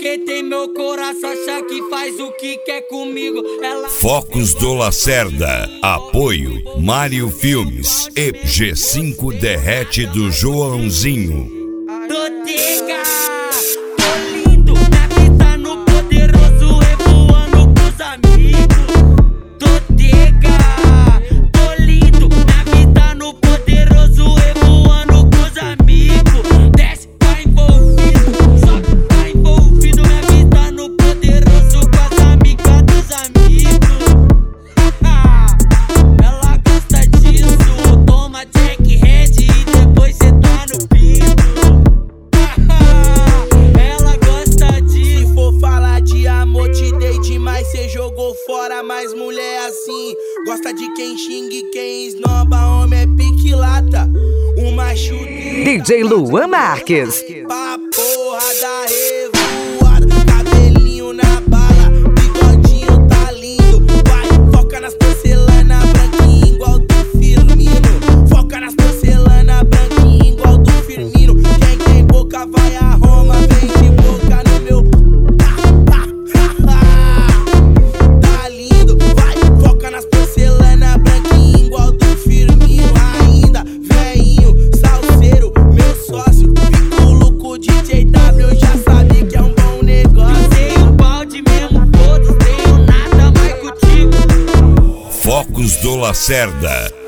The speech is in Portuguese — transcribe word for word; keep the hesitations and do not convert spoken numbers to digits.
Porque tem meu coração, acha que faz o que quer comigo. Ela... Focos do Lacerda. Apoio Mário Filmes e G cinco Derrete do Joãozinho. Totega, tô lindo, minha vida no poderoso, revoando pros amigos. Totega, tô lindo, minha vida no poderoso, revoando pros amigos. Desce, tá envolvido, sobe, tá envolvido, minha vida no poderoso, com as amigas dos amigos. Ela gosta disso, toma Jack Red e depois cê tá no pico. Demais, cê jogou fora, mas mulher assim gosta de quem xingue, quem esnoba, homem é pique lata. Uma chuteira D J Luan Marques. pra porra da revoada, cabelinho na bala, bigodinho tá lindo. Vai, foca nas porcelanas branquinho igual do Firmino. Foca nas porcelanas branquinho igual do Firmino. Quem tem boca vai a Roma, vem de boca no meu. Focos do Lacerda.